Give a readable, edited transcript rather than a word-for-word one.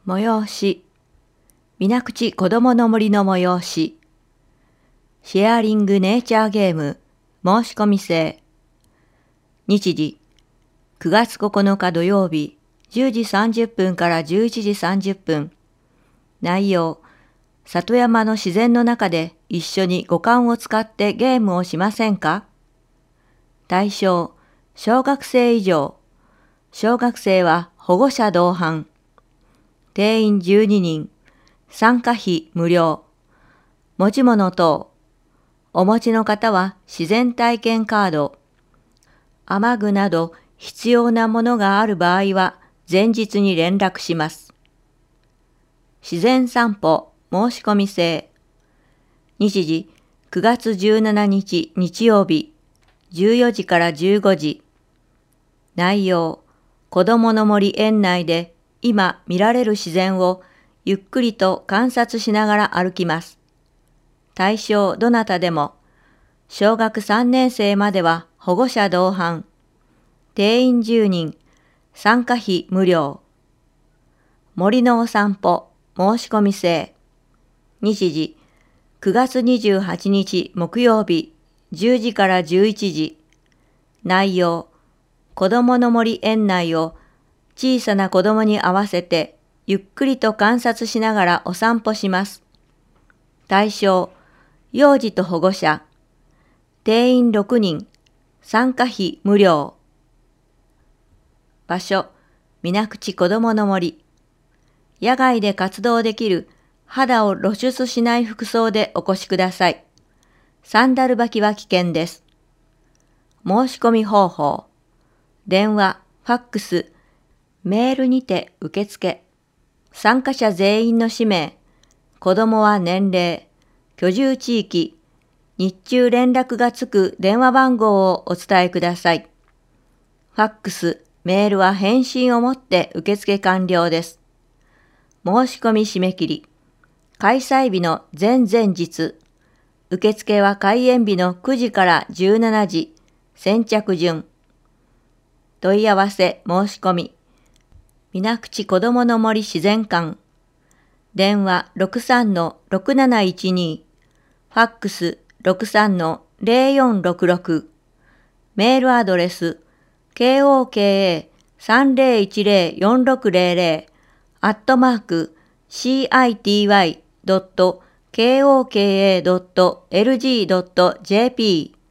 催し、水口こどもの森の催し、シェアリングネイチャーゲーム、申し込み制。日時、9月9日土曜日、10時30分から11時30分。内容、里山の自然の中で一緒に五感を使ってゲームをしませんか？対象、小学生以上。小学生は保護者同伴。定員12人。参加費無料。持ち物等。お持ちの方は自然体験カード。雨具など必要なものがある場合は前日に連絡します。自然散歩申し込み制。日時9月17日日曜日14時から15時。内容、子どもの森園内で今見られる自然をゆっくりと観察しながら歩きます。対象どなたでも、小学3年生までは保護者同伴。定員10人、参加費無料。森のお散歩申し込み制。日時9月28日木曜日10時から11時。内容、子どもの森園内を小さな子どもに合わせてゆっくりと観察しながらお散歩します。対象、幼児と保護者。定員6人、参加費無料。場所、水口こどもの森。野外で活動できる肌を露出しない服装でお越しください。サンダル履きは危険です。申し込み方法。電話、ファックス、メールにて受付。参加者全員の氏名、子供は年齢、居住地域、日中連絡がつく電話番号をお伝えください。ファックス、メールは返信をもって受付完了です。申し込み締め切り。開催日の前々日。受付は開園日の9時から17時。先着順。問い合わせ申し込み。水口こどもの森自然館。電話 63-6712。ファックス 63-0466。メールアドレス koka30104600 @city.koka.lg.jp